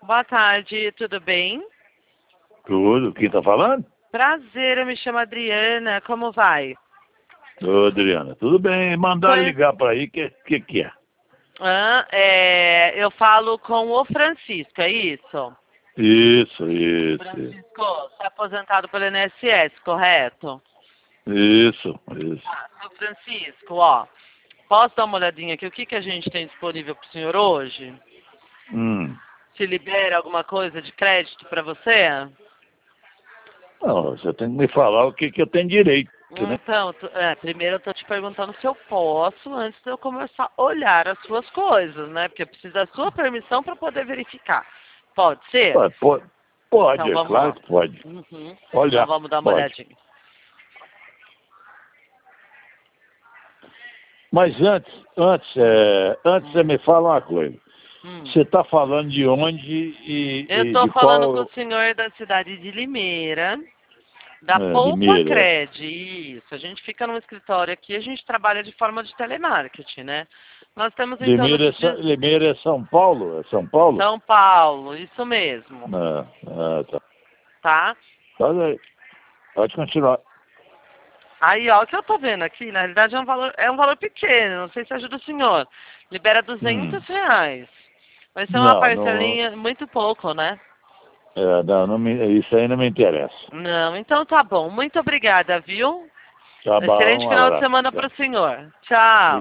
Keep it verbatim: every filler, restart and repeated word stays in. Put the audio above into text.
Boa tarde, tudo bem? Tudo. Quem tá falando? Prazer, eu me chamo Adriana, como vai? Ô, Adriana, tudo bem. Mandaram Foi... ligar para aí, que que que é? Ah, é, eu falo com o Francisco, é isso? Isso, isso, isso. Francisco, você é aposentado pelo I N S S, correto? Isso, isso. Ah, seu Francisco, ó, posso dar uma olhadinha aqui, o que, que a gente tem disponível para o senhor hoje? Hum. Se libera alguma coisa de crédito para você? Não, você tem que me falar o que que eu tenho direito, né? Então, tu- é, primeiro eu tô te perguntando se eu posso antes de eu começar a olhar as suas coisas, né? Porque eu preciso da sua permissão para poder verificar. Pode ser? Pode, pode, pode, Então é vamos claro lá. que pode. Uhum. Então Olha, vamos dar uma pode. olhadinha. Mas antes, antes, é, antes você me fala uma coisa. Hum. Você está falando de onde e, Eu e tô de falando com qual... o senhor da cidade de Limeira, da É, de Poupa Mira. Cred. Isso. A gente fica num escritório aqui, a gente trabalha de forma de telemarketing, né? Nós temos então no Limeira, é Sa- dia Limeira é São Paulo? É São Paulo? São Paulo, isso mesmo, Ah, ah, tá. tá? Tá bem. Pode continuar. Aí, ó, o que eu tô vendo aqui, na realidade é um valor, é um valor pequeno, não sei se ajuda o senhor. Libera Hum. duzentos reais. Vai ser uma Não, não, parcelinha, muito pouco, né? é, não, não me, isso aí não me interessa. Não, então tá bom. Muito obrigada, viu? Tá bom, Excelente um final de abraço. semana Tchau. para o senhor. Tchau.